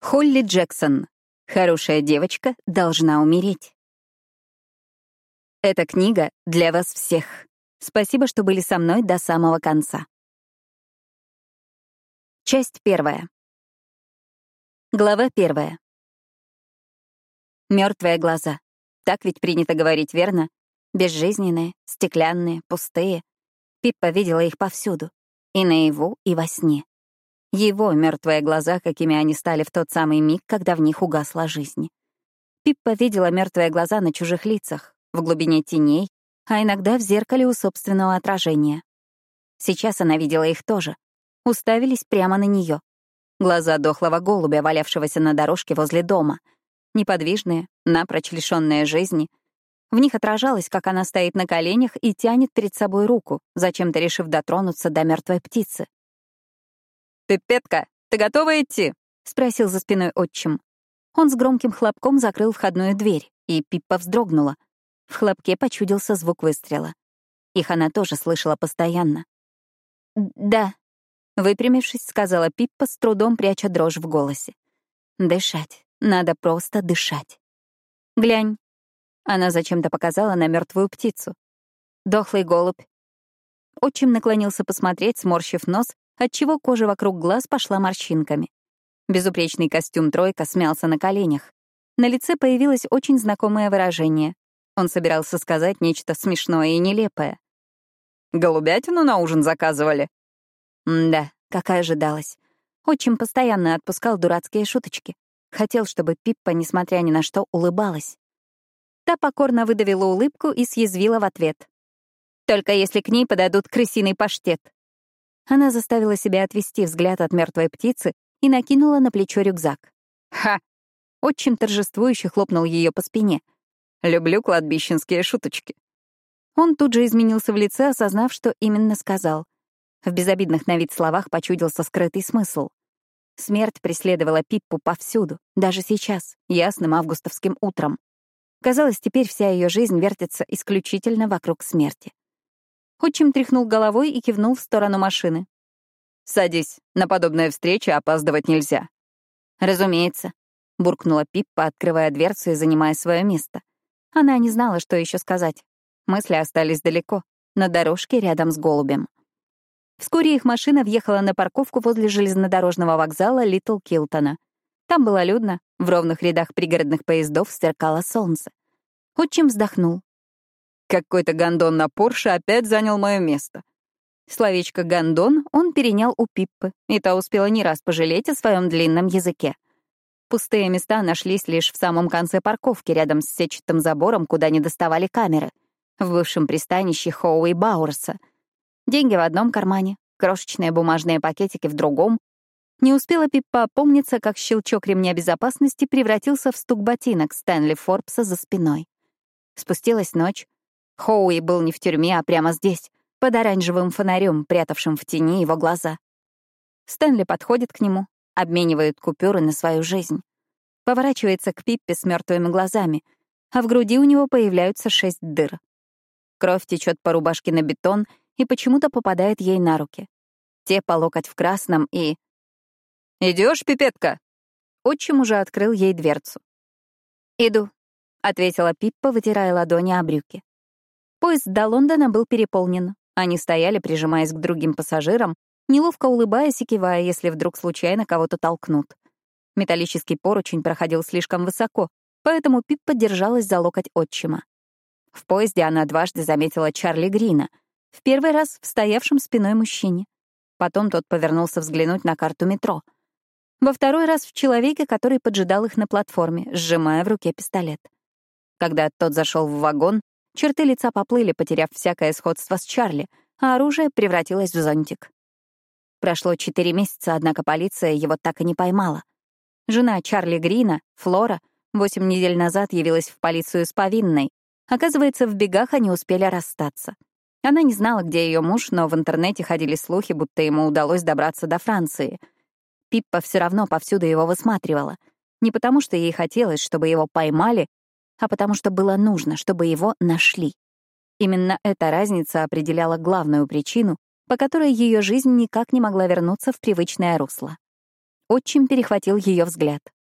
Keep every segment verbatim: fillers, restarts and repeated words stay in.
Холли Джексон. Хорошая девочка должна умереть. Эта книга для вас всех. Спасибо, что были со мной до самого конца. Часть первая. Глава первая. Мертвые глаза. Так ведь принято говорить, верно? Безжизненные, стеклянные, пустые. Пиппа видела их повсюду. И наяву, и во сне. Его мертвые глаза, какими они стали в тот самый миг, когда в них угасла жизнь. Пиппа видела мертвые глаза на чужих лицах, в глубине теней, а иногда в зеркале у собственного отражения. Сейчас она видела их тоже. Уставились прямо на нее. Глаза дохлого голубя, валявшегося на дорожке возле дома. Неподвижные, напрочь лишённые жизни. В них отражалось, как она стоит на коленях и тянет перед собой руку, зачем-то решив дотронуться до мертвой птицы. «Пиппетка, ты готова идти?» — спросил за спиной отчим. Он с громким хлопком закрыл входную дверь, и Пиппа вздрогнула. В хлопке почудился звук выстрела. Их она тоже слышала постоянно. «Да», — выпрямившись, сказала Пиппа, с трудом пряча дрожь в голосе. «Дышать. Надо просто дышать. Глянь». Она зачем-то показала на мертвую птицу. «Дохлый голубь». Отчим наклонился посмотреть, сморщив нос, отчего кожа вокруг глаз пошла морщинками. Безупречный костюм «тройка» смялся на коленях. На лице появилось очень знакомое выражение. Он собирался сказать нечто смешное и нелепое. «Голубятину на ужин заказывали?» М-да, как и ожидалось. Отчим постоянно отпускал дурацкие шуточки. Хотел, чтобы Пиппа, несмотря ни на что, улыбалась. Та покорно выдавила улыбку и съязвила в ответ. «Только если к ней подадут крысиный паштет». Она заставила себя отвести взгляд от мертвой птицы и накинула на плечо рюкзак. «Ха!» Отчим торжествующе хлопнул ее по спине. «Люблю кладбищенские шуточки». Он тут же изменился в лице, осознав, что именно сказал. В безобидных на вид словах почудился скрытый смысл. Смерть преследовала Пиппу повсюду, даже сейчас, ясным августовским утром. Казалось, теперь вся ее жизнь вертится исключительно вокруг смерти. Отчим тряхнул головой и кивнул в сторону машины. «Садись, на подобные встречи опаздывать нельзя». «Разумеется», — буркнула Пиппа, открывая дверцу и занимая свое место. Она не знала, что еще сказать. Мысли остались далеко, на дорожке рядом с голубем. Вскоре их машина въехала на парковку возле железнодорожного вокзала Литл Килтона. Там было людно, в ровных рядах пригородных поездов сверкало солнце. Отчим вздохнул. «Какой-то гондон на Порше опять занял мое место». Словечко «гондон» он перенял у Пиппы, и та успела не раз пожалеть о своем длинном языке. Пустые места нашлись лишь в самом конце парковки, рядом с сетчатым забором, куда не доставали камеры, в бывшем пристанище Хоуи Бауэрса. Деньги в одном кармане, крошечные бумажные пакетики в другом. Не успела Пиппа опомниться, как щелчок ремня безопасности превратился в стук ботинок Стэнли Форбса за спиной. Спустилась ночь. Хоуи был не в тюрьме, а прямо здесь, под оранжевым фонарем, прятавшим в тени его глаза. Стэнли подходит к нему, обменивает купюры на свою жизнь. Поворачивается к Пиппе с мертвыми глазами, а в груди у него появляются шесть дыр. Кровь течет по рубашке на бетон и почему-то попадает ей на руки. Те по локоть в красном и... «Идешь, пипетка?» Отчим уже открыл ей дверцу. «Иду», — ответила Пиппа, вытирая ладони о брюки. Поезд до Лондона был переполнен. Они стояли, прижимаясь к другим пассажирам, неловко улыбаясь и кивая, если вдруг случайно кого-то толкнут. Металлический поручень проходил слишком высоко, поэтому Пиппа держалась за локоть отчима. В поезде она дважды заметила Чарли Грина, в первый раз в стоявшем спиной мужчине. Потом тот повернулся взглянуть на карту метро. Во второй раз в человеке, который поджидал их на платформе, сжимая в руке пистолет. Когда тот зашел в вагон, черты лица поплыли, потеряв всякое сходство с Чарли, а оружие превратилось в зонтик. Прошло четыре месяца, однако полиция его так и не поймала. Жена Чарли Грина, Флора, восемь недель назад явилась в полицию с повинной. Оказывается, в бегах они успели расстаться. Она не знала, где ее муж, но в интернете ходили слухи, будто ему удалось добраться до Франции. Пиппа все равно повсюду его высматривала. Не потому, что ей хотелось, чтобы его поймали, а потому что было нужно, чтобы его нашли. Именно эта разница определяла главную причину, по которой ее жизнь никак не могла вернуться в привычное русло. Отчим перехватил ее взгляд.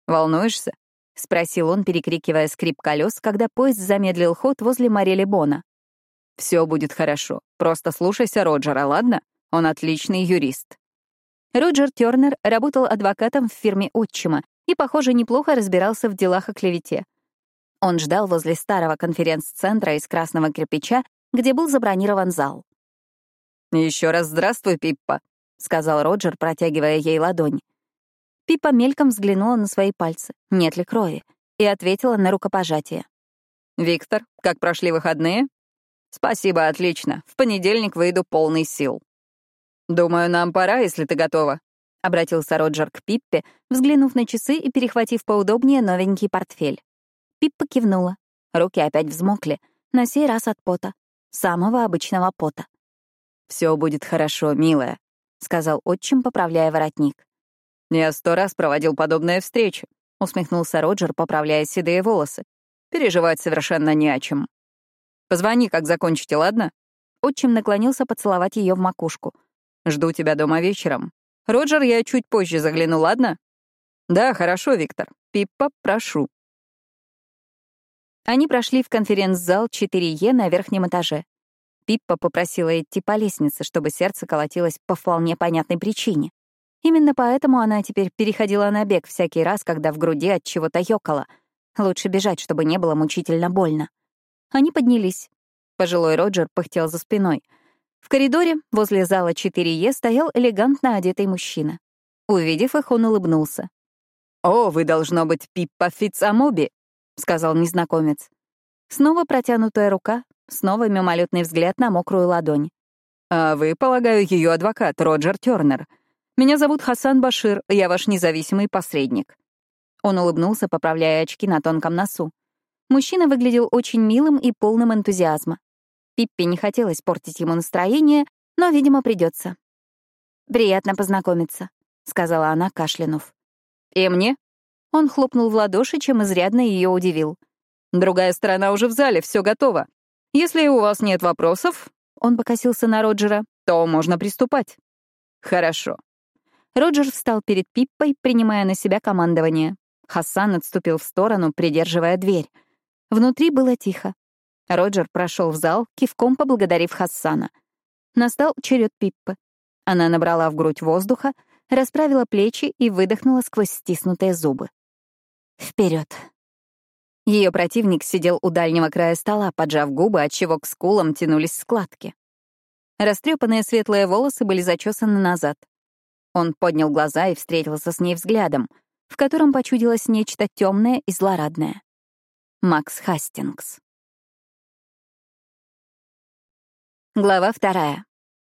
«Волнуешься?» — спросил он, перекрикивая скрип колес, когда поезд замедлил ход возле Морели Бона. «Все будет хорошо. Просто слушайся Роджера, ладно? Он отличный юрист». Роджер Тёрнер работал адвокатом в фирме отчима и, похоже, неплохо разбирался в делах о клевете. Он ждал возле старого конференц-центра из красного кирпича, где был забронирован зал. «Еще раз здравствуй, Пиппа», — сказал Роджер, протягивая ей ладонь. Пиппа мельком взглянула на свои пальцы, нет ли крови, и ответила на рукопожатие. «Виктор, как прошли выходные?» «Спасибо, отлично. В понедельник выйду полный сил». «Думаю, нам пора, если ты готова», — обратился Роджер к Пиппе, взглянув на часы и перехватив поудобнее новенький портфель. Пиппа кивнула. Руки опять взмокли, на сей раз от пота. Самого обычного пота. «Все будет хорошо, милая», — сказал отчим, поправляя воротник. «Я сто раз проводил подобные встречи», — усмехнулся Роджер, поправляя седые волосы. «Переживать совершенно не о чем. Позвони, как закончите, ладно?» Отчим наклонился поцеловать ее в макушку. «Жду тебя дома вечером. Роджер, я чуть позже загляну, ладно?» «Да, хорошо, Виктор. Пиппа, прошу». Они прошли в конференц-зал четыре Е на верхнем этаже. Пиппа попросила идти по лестнице, чтобы сердце колотилось по вполне понятной причине. Именно поэтому она теперь переходила на бег всякий раз, когда в груди от чего-то ёкало. Лучше бежать, чтобы не было мучительно больно. Они поднялись. Пожилой Роджер пыхтел за спиной. В коридоре возле зала четыре Е стоял элегантно одетый мужчина. Увидев их, он улыбнулся. «О, вы, должно быть, Пиппа Фитцамоби», — сказал незнакомец. Снова протянутая рука, снова мимолетный взгляд на мокрую ладонь. «А вы, полагаю, ее адвокат, Роджер Тёрнер. Меня зовут Хасан Башир, я ваш независимый посредник». Он улыбнулся, поправляя очки на тонком носу. Мужчина выглядел очень милым и полным энтузиазма. Пиппе не хотелось портить ему настроение, но, видимо, придется. «Приятно познакомиться», — сказала она, кашлянув. «И мне?» Он хлопнул в ладоши, чем изрядно ее удивил. «Другая сторона уже в зале, все готово. Если у вас нет вопросов», — он покосился на Роджера, «то можно приступать». «Хорошо». Роджер встал перед Пиппой, принимая на себя командование. Хасан отступил в сторону, придерживая дверь. Внутри было тихо. Роджер прошел в зал, кивком поблагодарив Хассана. Настал черед Пиппы. Она набрала в грудь воздуха, расправила плечи и выдохнула сквозь стиснутые зубы. Вперед. Ее противник сидел у дальнего края стола, поджав губы, отчего к скулам тянулись складки. Растрепанные светлые волосы были зачесаны назад. Он поднял глаза и встретился с ней взглядом, в котором почудилось нечто темное и злорадное. Макс Хастингс. Глава вторая.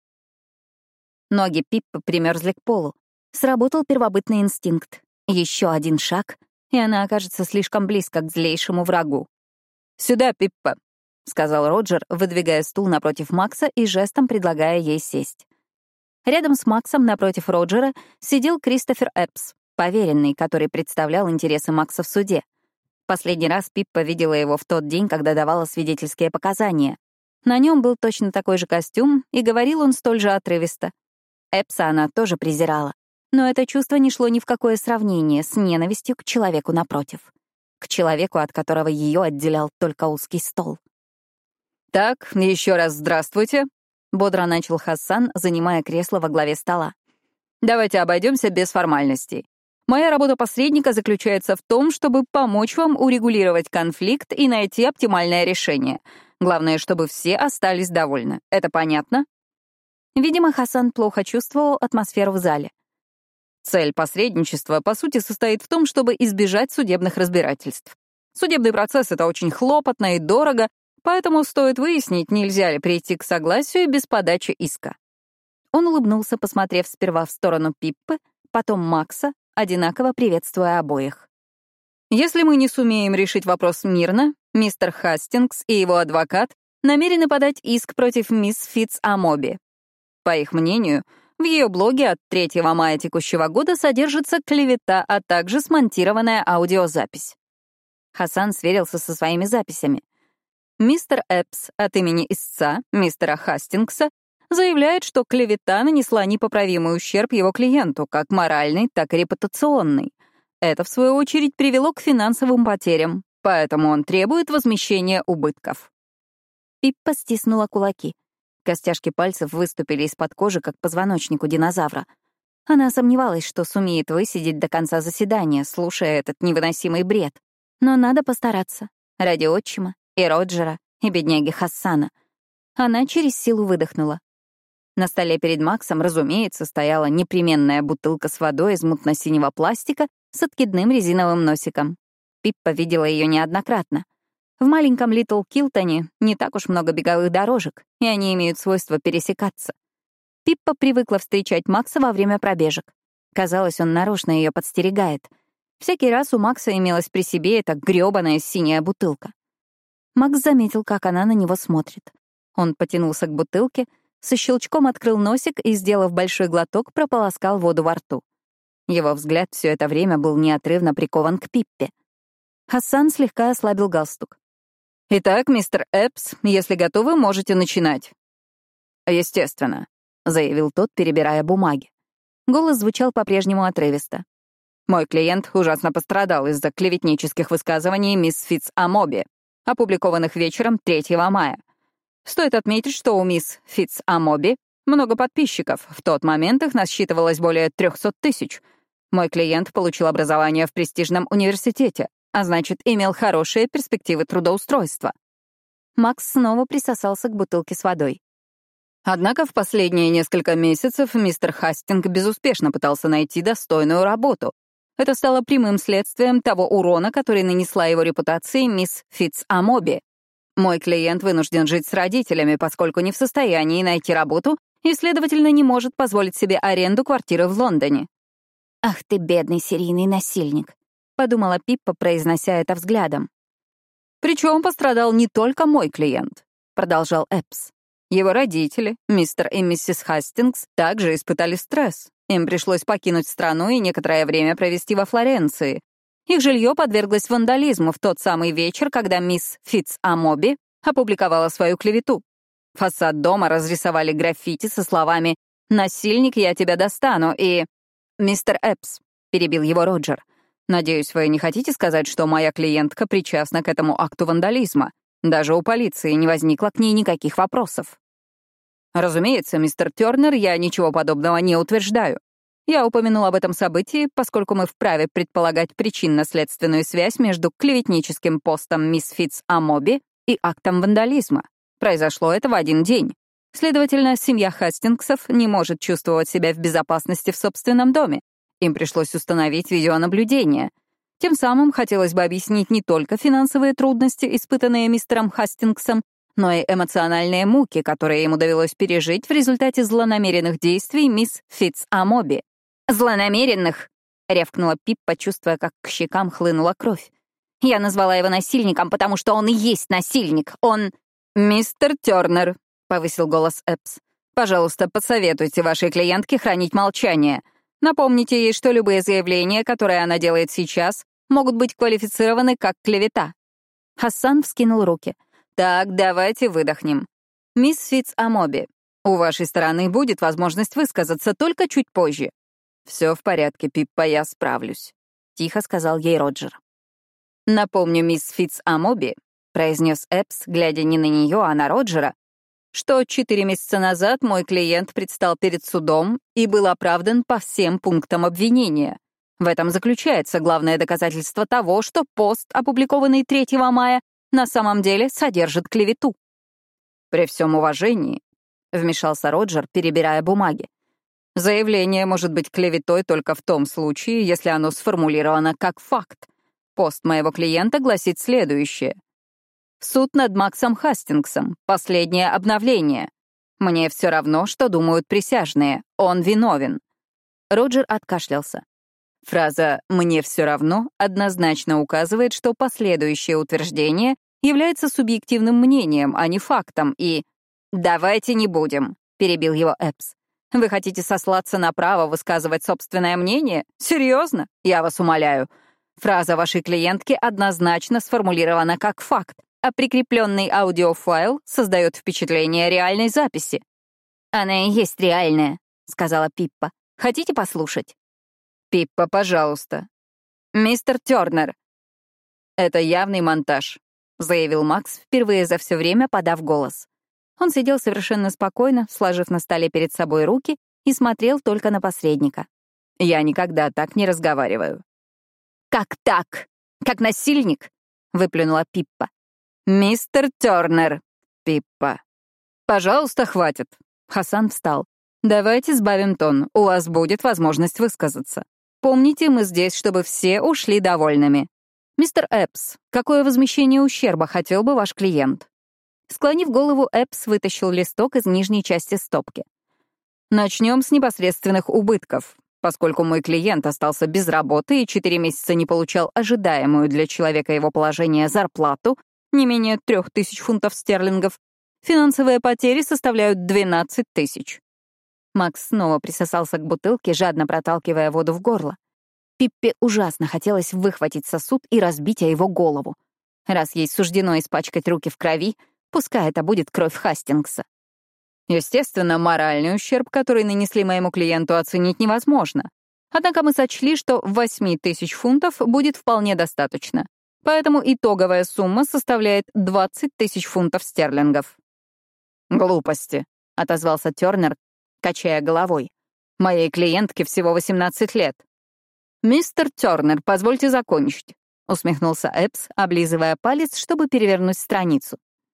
Ноги Пиппы примерзли к полу. Сработал первобытный инстинкт. Еще один шаг, и она окажется слишком близко к злейшему врагу. «Сюда, Пиппа», — сказал Роджер, выдвигая стул напротив Макса и жестом предлагая ей сесть. Рядом с Максом, напротив Роджера, сидел Кристофер Эппс, поверенный, который представлял интересы Макса в суде. Последний раз Пиппа видела его в тот день, когда давала свидетельские показания. На нем был точно такой же костюм, и говорил он столь же отрывисто. Эппса она тоже презирала, но это чувство не шло ни в какое сравнение с ненавистью к человеку напротив. К человеку, от которого ее отделял только узкий стол. «Так, еще раз здравствуйте», — бодро начал Хасан, занимая кресло во главе стола. «Давайте обойдемся без формальностей. Моя работа посредника заключается в том, чтобы помочь вам урегулировать конфликт и найти оптимальное решение. Главное, чтобы все остались довольны. Это понятно?» Видимо, Хасан плохо чувствовал атмосферу в зале. Цель посредничества, по сути, состоит в том, чтобы избежать судебных разбирательств. Судебный процесс — это очень хлопотно и дорого, поэтому стоит выяснить, нельзя ли прийти к согласию без подачи иска. Он улыбнулся, посмотрев сперва в сторону Пиппы, потом Макса, одинаково приветствуя обоих. «Если мы не сумеем решить вопрос мирно, мистер Хастингс и его адвокат намерены подать иск против мисс Фитцамоби. По их мнению, в ее блоге от третьего мая текущего года содержится клевета, а также смонтированная аудиозапись». Хасан сверился со своими записями. Мистер Эппс от имени истца, мистера Хастингса, заявляет, что клевета нанесла непоправимый ущерб его клиенту, как моральный, так и репутационный. Это, в свою очередь, привело к финансовым потерям, поэтому он требует возмещения убытков. Пиппа стиснула кулаки. Костяшки пальцев выступили из-под кожи, как позвоночник у динозавра. Она сомневалась, что сумеет высидеть до конца заседания, слушая этот невыносимый бред. Но надо постараться. Ради отчима, и Роджера, и бедняги Хассана. Она через силу выдохнула. На столе перед Максом, разумеется, стояла непременная бутылка с водой из мутно-синего пластика с откидным резиновым носиком. Пиппа видела ее неоднократно. В маленьком Литл Килтоне не так уж много беговых дорожек, и они имеют свойство пересекаться. Пиппа привыкла встречать Макса во время пробежек. Казалось, он нарочно ее подстерегает. Всякий раз у Макса имелась при себе эта грёбаная синяя бутылка. Макс заметил, как она на него смотрит. Он потянулся к бутылке, со щелчком открыл носик и, сделав большой глоток, прополоскал воду во рту. Его взгляд все это время был неотрывно прикован к Пиппе. Хассан слегка ослабил галстук. «Итак, мистер Эпс, если готовы, можете начинать». «Естественно», — заявил тот, перебирая бумаги. Голос звучал по-прежнему отрывисто. «Мой клиент ужасно пострадал из-за клеветнических высказываний мисс Фитц Амоби, опубликованных вечером третьего мая. Стоит отметить, что у мисс Фитц Амоби много подписчиков. В тот момент их насчитывалось более трехсот тысяч. Мой клиент получил образование в престижном университете, а значит, имел хорошие перспективы трудоустройства». Макс снова присосался к бутылке с водой. Однако в последние несколько месяцев мистер Хастинг безуспешно пытался найти достойную работу. Это стало прямым следствием того урона, который нанесла его репутации мисс Фитц Амоби. Мой клиент вынужден жить с родителями, поскольку не в состоянии найти работу и, следовательно, не может позволить себе аренду квартиры в Лондоне. «Ах ты, бедный серийный насильник», — подумала Пиппа, произнося это взглядом. «Причем пострадал не только мой клиент», — продолжал Эпс. «Его родители, мистер и миссис Хастингс, также испытали стресс. Им пришлось покинуть страну и некоторое время провести во Флоренции. Их жилье подверглось вандализму в тот самый вечер, когда мисс Фитц Амоби опубликовала свою клевету. Фасад дома разрисовали граффити со словами «Насильник, я тебя достану» и... «Мистер Эпс», — перебил его Роджер, «надеюсь, вы не хотите сказать, что моя клиентка причастна к этому акту вандализма? Даже у полиции не возникло к ней никаких вопросов». «Разумеется, мистер Тёрнер, я ничего подобного не утверждаю. Я упомянул об этом событии, поскольку мы вправе предполагать причинно-следственную связь между клеветническим постом мисс Фитц Амоби и актом вандализма. Произошло это в один день. Следовательно, семья Хастингсов не может чувствовать себя в безопасности в собственном доме. Им пришлось установить видеонаблюдение. Тем самым хотелось бы объяснить не только финансовые трудности, испытанные мистером Хастингсом, но и эмоциональные муки, которые ему довелось пережить в результате злонамеренных действий мисс Фитц Амоби. «Злонамеренных!» — рявкнула Пиппа, чувствуя, как к щекам хлынула кровь. «Я назвала его насильником, потому что он и есть насильник. Он...» «Мистер Тёрнер», — повысил голос Эпс, «пожалуйста, посоветуйте вашей клиентке хранить молчание. Напомните ей, что любые заявления, которые она делает сейчас, могут быть квалифицированы как клевета». Хассан вскинул руки. «Так, давайте выдохнем. Мисс Фитц Амоби, у вашей стороны будет возможность высказаться только чуть позже». «Все в порядке, Пиппа, я справлюсь», — тихо сказал ей Роджер. «Напомню, мисс Фитц Амоби», — произнес Эпс, глядя не на нее, а на Роджера, что четыре месяца назад мой клиент предстал перед судом и был оправдан по всем пунктам обвинения. В этом заключается главное доказательство того, что пост, опубликованный третьего мая, на самом деле содержит клевету. «При всем уважении», — вмешался Роджер, перебирая бумаги, «заявление может быть клеветой только в том случае, если оно сформулировано как факт. Пост моего клиента гласит следующее. Суд над Максом Хастингсом. Последнее обновление. Мне все равно, что думают присяжные. Он виновен». Роджер откашлялся. Фраза «мне все равно» однозначно указывает, что последующее утверждение является субъективным мнением, а не фактом, и... «Давайте не будем», — перебил его Эпс. «Вы хотите сослаться на право высказывать собственное мнение? Серьезно? Я вас умоляю. Фраза вашей клиентки однозначно сформулирована как факт, а прикрепленный аудиофайл создает впечатление реальной записи». «Она и есть реальная», — сказала Пиппа. «Хотите послушать?» «Пиппа, пожалуйста». «Мистер Тёрнер!» «Это явный монтаж», — заявил Макс, впервые за все время подав голос. Он сидел совершенно спокойно, сложив на столе перед собой руки, и смотрел только на посредника. «Я никогда так не разговариваю». «Как так? Как насильник?» — выплюнула Пиппа. «Мистер Тёрнер!» «Пиппа!» «Пожалуйста, хватит!» Хасан встал. «Давайте сбавим тон, у вас будет возможность высказаться. Помните, мы здесь, чтобы все ушли довольными. Мистер Эпс, какое возмещение ущерба хотел бы ваш клиент?» Склонив голову, Эпс вытащил листок из нижней части стопки. «Начнем с непосредственных убытков. Поскольку мой клиент остался без работы и четыре месяца не получал ожидаемую для человека его положения зарплату, не менее трех тысяч фунтов стерлингов, финансовые потери составляют двенадцать тысяч». Макс снова присосался к бутылке, жадно проталкивая воду в горло. Пиппе ужасно хотелось выхватить сосуд и разбить о его голову. Раз ей суждено испачкать руки в крови, пускай это будет кровь Хастингса. Естественно, моральный ущерб, который нанесли моему клиенту, оценить невозможно. Однако мы сочли, что восемь тысяч фунтов будет вполне достаточно. Поэтому итоговая сумма составляет двадцать тысяч фунтов стерлингов. «Глупости», — отозвался Тёрнер, качая головой. «Моей клиентке всего восемнадцать лет». «Мистер Тёрнер, позвольте закончить», — усмехнулся Эпс, облизывая палец, чтобы перевернуть страницу.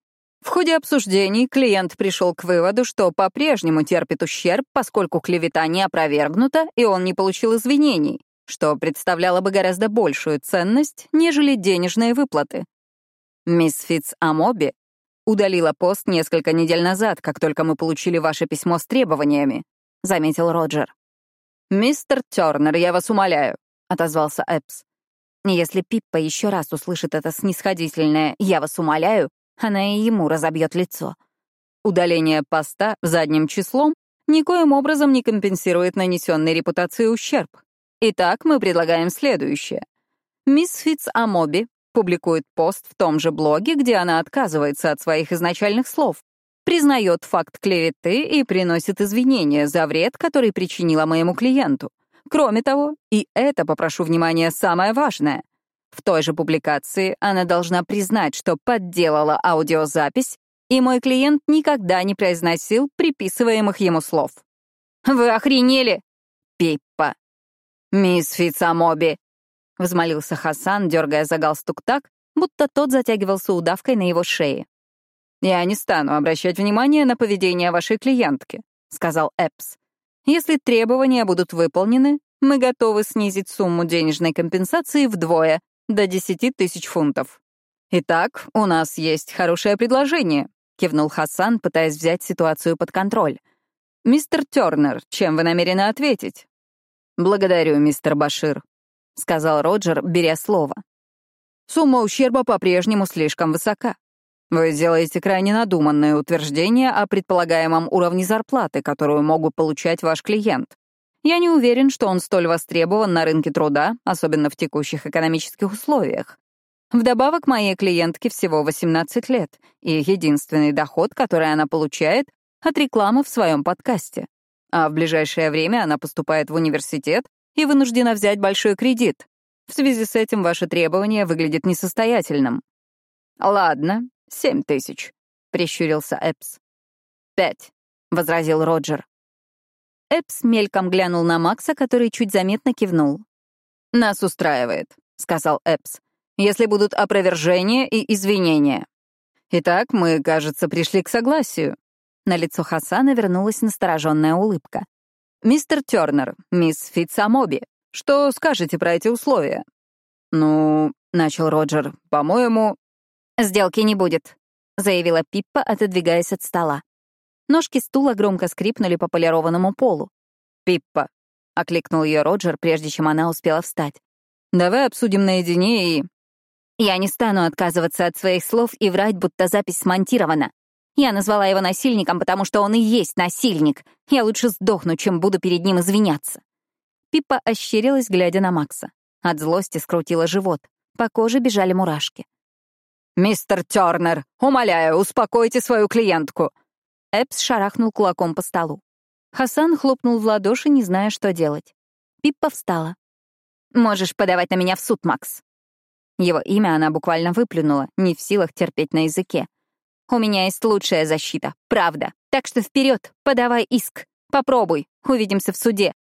В ходе обсуждений клиент пришел к выводу, что по-прежнему терпит ущерб, поскольку клевета не опровергнута, и он не получил извинений, что представляло бы гораздо большую ценность, нежели денежные выплаты. Мисс Фитц Амоби удалила пост несколько недель назад, как только мы получили ваше письмо с требованиями, — заметил Роджер. «Мистер Тёрнер, я вас умоляю», — отозвался Эпс. Если Пиппа еще раз услышит это снисходительное «я вас умоляю», она и ему разобьет лицо. Удаление поста задним числом никоим образом не компенсирует нанесенной репутации ущерб. Итак, мы предлагаем следующее. Мисс Фитц Амоби публикует пост в том же блоге, где она отказывается от своих изначальных слов, признает факт клеветы и приносит извинения за вред, который причинила моему клиенту. Кроме того, и это, попрошу внимания, самое важное — в той же публикации она должна признать, что подделала аудиозапись, и мой клиент никогда не произносил приписываемых ему слов. «Вы охренели?» «Пиппа!» «Мисс Фитц Амоби!» — взмолился Хасан, дергая за галстук так, будто тот затягивался удавкой на его шее. «Я не стану обращать внимание на поведение вашей клиентки», — сказал Эпс. «Если требования будут выполнены, мы готовы снизить сумму денежной компенсации вдвое, до десяти тысяч фунтов». «Итак, у нас есть хорошее предложение», — кивнул Хасан, пытаясь взять ситуацию под контроль. «Мистер Тёрнер, чем вы намерены ответить?» «Благодарю, мистер Башир», — сказал Роджер, беря слово. «Сумма ущерба по-прежнему слишком высока. Вы делаете крайне надуманное утверждение о предполагаемом уровне зарплаты, которую мог бы получать ваш клиент. Я не уверен, что он столь востребован на рынке труда, особенно в текущих экономических условиях. Вдобавок, моей клиентке всего восемнадцать лет, и единственный доход, который она получает, от рекламы в своем подкасте. А в ближайшее время она поступает в университет и вынуждена взять большой кредит. В связи с этим ваше требование выглядит несостоятельным». «Ладно, семь тысяч», — прищурился Эпс. «Пять», — возразил Роджер. Эпс мельком глянул на Макса, который чуть заметно кивнул. «Нас устраивает», — сказал Эпс, «если будут опровержения и извинения. Итак, мы, кажется, пришли к согласию». На лицо Хасана вернулась настороженная улыбка. «Мистер Тёрнер, мисс Фитц Амоби, что скажете про эти условия?» «Ну», — начал Роджер, — «по-моему...» «Сделки не будет», — заявила Пиппа, отодвигаясь от стола. Ножки стула громко скрипнули по полированному полу. «Пиппа», — окликнул ее Роджер, прежде чем она успела встать. «Давай обсудим наедине и...» «Я не стану отказываться от своих слов и врать, будто запись смонтирована. Я назвала его насильником, потому что он и есть насильник. Я лучше сдохну, чем буду перед ним извиняться». Пиппа ощерилась, глядя на Макса. От злости скрутила живот. По коже бежали мурашки. «Мистер Тёрнер, умоляю, успокойте свою клиентку!» Эпс шарахнул кулаком по столу. Хасан хлопнул в ладоши, не зная, что делать. Пиппа встала. Можешь подавать на меня в суд, Макс». Его имя она буквально выплюнула, не в силах терпеть на языке. «У меня есть лучшая защита, правда. Так что вперед, подавай иск. Попробуй, увидимся в суде».